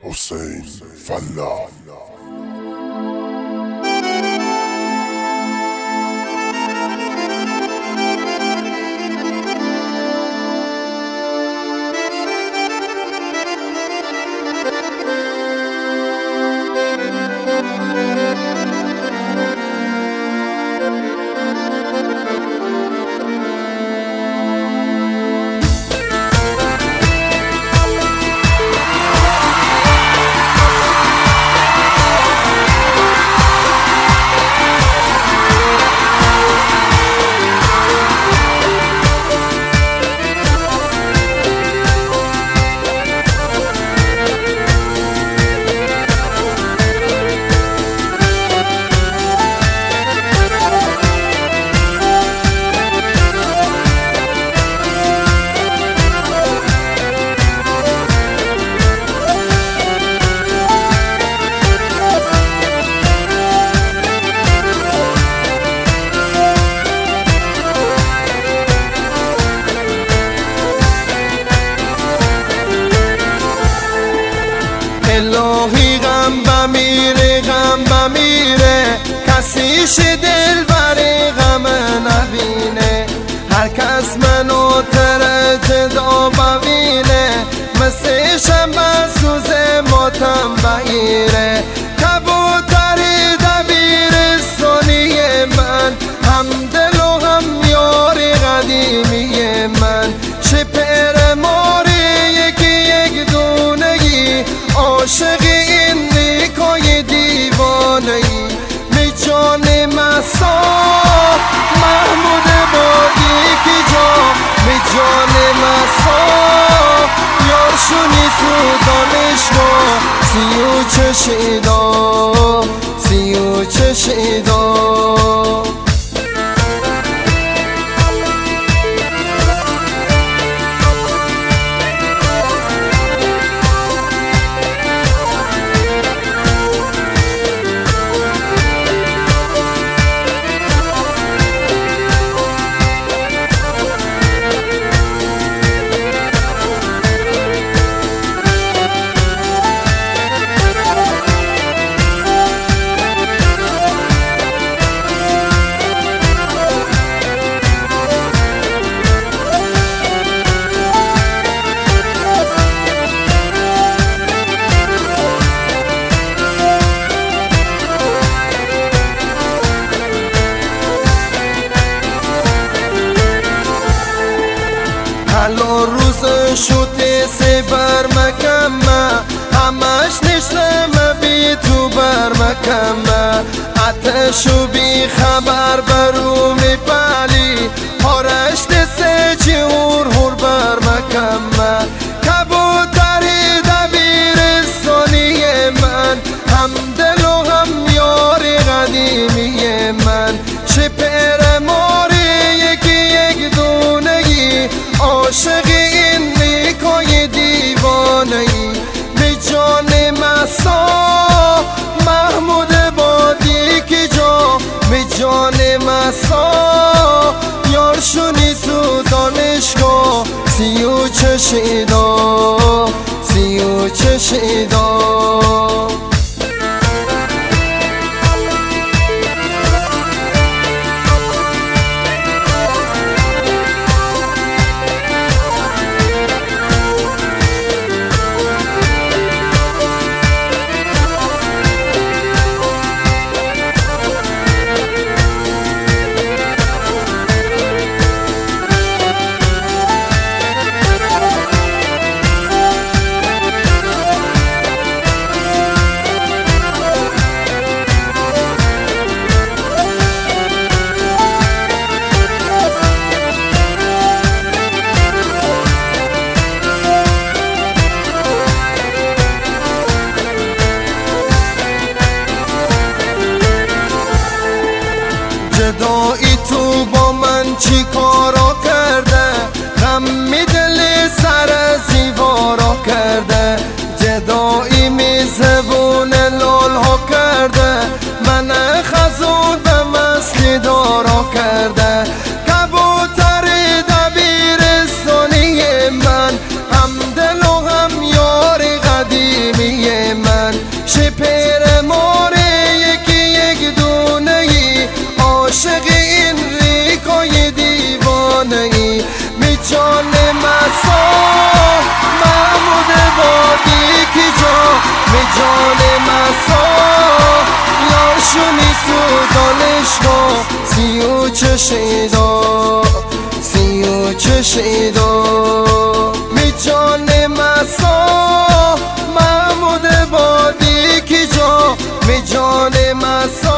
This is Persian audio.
حسین فلاح. الهی غم بمیره کسیش دل بری غم نبینه. هر کس منو تره جدا ببینه مثل شمع سوز ماتم بگیره. کبوتری دبیرستانی من هم دل و هم یاری قدیمی من. شپر ماری یک دونگی عاشق این نیکای دیوانه‌ای. می جان مسا محمود بادی کی جا می جان مسا یارشونی تو دانشگاه. سی و چشیدا حالا روز شده سی برمکمه همش نشنمه بی تو برمکمه. آتشو بی خبر برو میپالی هارشت سه جور هور برمکمه. کبوتری دبیرستانی من هم دل و هم یاری قدیمی من. شپر ماری یک دونگی عاشق این نیکای دیوانه‌ای. می جان مسا محمود بادی کی جا می جان مسا یارشونی تو دانشگاه. سی و چشیدا جدایی تو با من چی کارا کرده؟ غم می دل سر زیوارا کرده. جدایی می زبون لال ها کرده من خزون به مستی دارا کرده. کبوتری دبیرستانی من هم دل و هم یاری قدیمی چشیدا سیو چشیدا می جان مسا محمود بادی کی جا می جان مسا